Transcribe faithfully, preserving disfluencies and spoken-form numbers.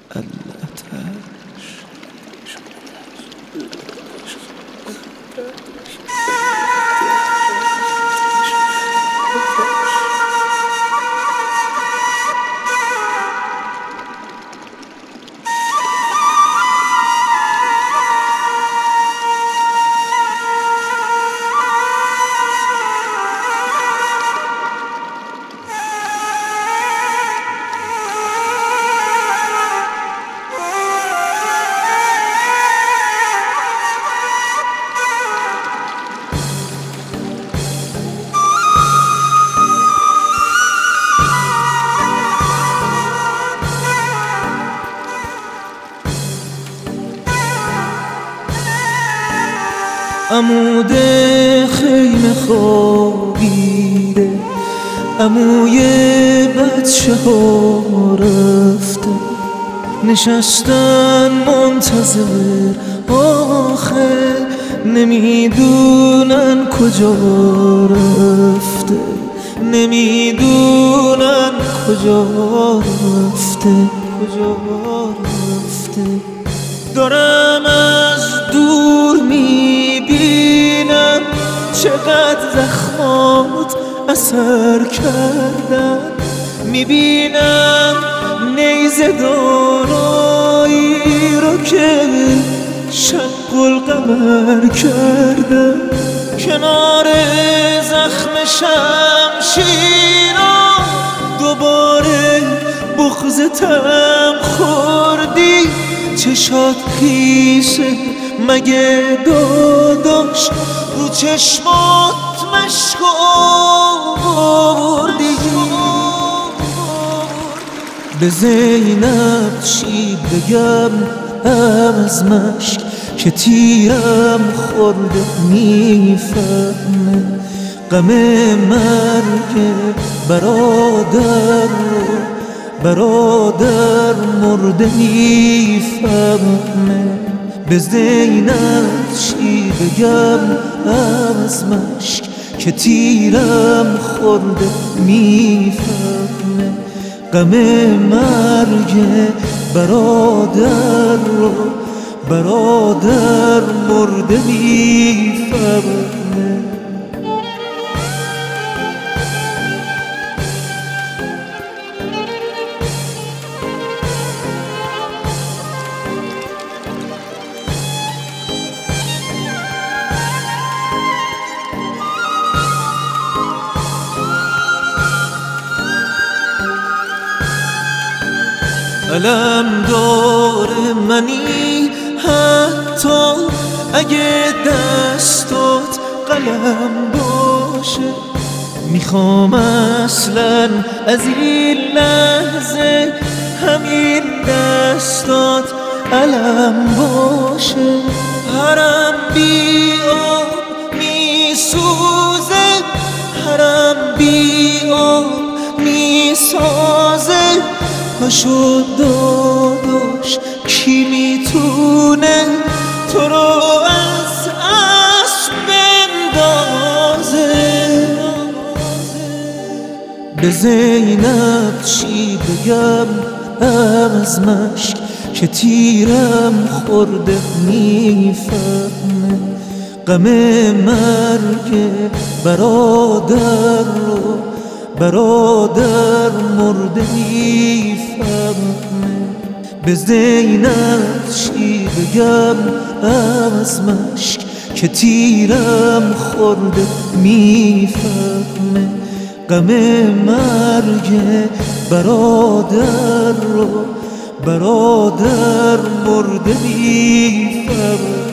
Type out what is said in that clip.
عمود خیمه خوابیده، عموی بچه ها رفته، نشستن منتظر آخر، نمیدونن کجا رفته، نمیدونن کجا رفته، کجا رفته. دارم از دور میبینم چقدر زخمات اثر کردن، میبینم نیزه دارایی رو که شق القمر کردن، کنار زخم شمشیرا دوباره بغضتم خوردی. چشات خیسه مگه داداش، رو چشمات مشک آوردی. به زینب چی بگم از مشک که تیرم خورده، میفهمه غم مرگ برادر رو، برادر مرده میفهمه. به زینب چی بگم از مشک که تیرم خورده، میفهمه غم مرگ برادر رو، برادر مرده میفهمه. علم دار منی حتی اگه دستات قلم باشه، میخوام اصلا از این لحظه همین دستات علم باشه. هرم بی آب میسوزه، هرم بی آب میسازه، پاشو داداش کی میتونه تو رو از اسب بندازه. به زینب چی بگم از مشک که تیرم خورده، میفهمه غم مرگ برادر رو، برادر مرده میفهمه. به زینب چی بگم از مشک که تیرم خورده، میفهمه غم مرگ برادر رو، برادر مرده میفهمه.